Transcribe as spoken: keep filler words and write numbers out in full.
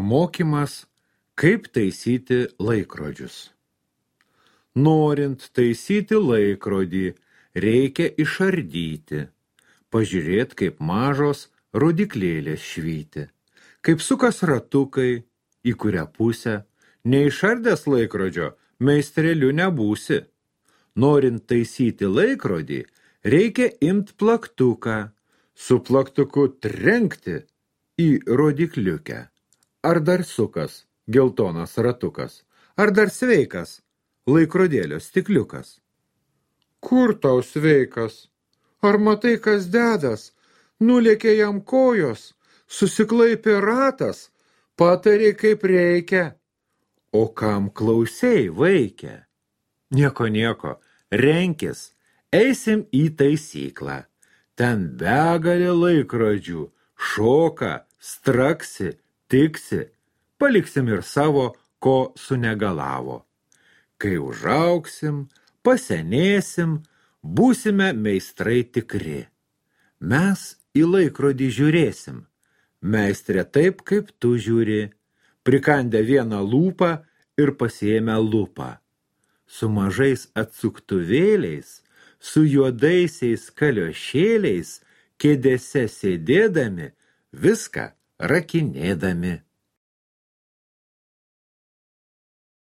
Pamokymas, kaip taisyti laikrodžius. Norint taisyti laikrodį, reikia išardyti, pažiūrėti, kaip mažos rodiklėlės švyti, kaip sukas ratukai, į kurią pusę, neišardęs laikrodžio, meistreliu nebūsi. Norint taisyti laikrodį, reikia imt plaktuką, su plaktuku trenkti į rodikliukę. Ar dar sukas, geltonas ratukas, ar dar sveikas, laikrodėlio stikliukas. Kur tau sveikas? Ar matai, kas dedas? Nulėkė jam kojos, susiklaipė ratas, patarė, kaip reikia. O kam klausei, vaikė? Nieko, nieko, renkis, eisim į taisyklą. Ten begalė laikrodžių, šoka, straksi, tiksi, paliksim ir savo, ko sunegalavo. Kai užaugsim, pasenėsim, būsime meistrai tikri. Mes į laikrodį žiūrėsim, meistrė taip, kaip tu žiūri, prikandę vieną lūpą ir pasiėmę lupą. Su mažais atsuktuvėliais, su juodaisiais kaliošėliais, kėdėse sėdėdami, viską rakinėdami.